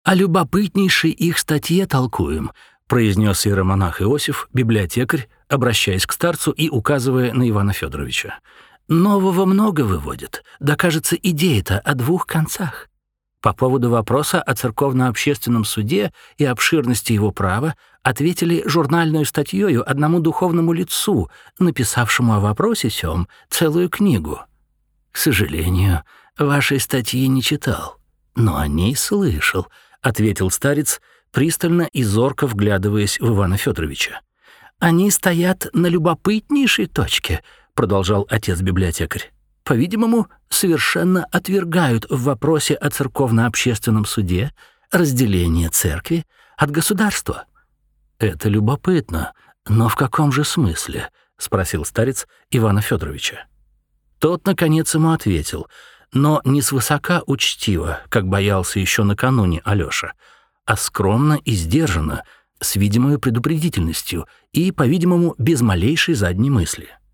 «О любопытнейшей их статье толкуем», — произнес иеромонах Иосиф, библиотекарь, обращаясь к старцу и указывая на Ивана Федоровича. «Нового много выводит. Да, кажется, идея-то о двух концах. По поводу вопроса о церковно-общественном суде и обширности его права ответили журнальную статьёю одному духовному лицу, написавшему о вопросе сём целую книгу. К сожалению, вашей статьи не читал, но о ней слышал», — ответил старец, пристально и зорко вглядываясь в Ивана Федоровича. «Они стоят на любопытнейшей точке», — продолжал отец-библиотекарь. «По-видимому, совершенно отвергают в вопросе о церковно-общественном суде разделение церкви от государства». «Это любопытно, но в каком же смысле?» — спросил старец Ивана Федоровича. Тот, наконец, ему ответил, но не свысока учтиво, как боялся еще накануне Алёша, а скромно и сдержанно, с видимой предупредительностью и, по-видимому, без малейшей задней мысли.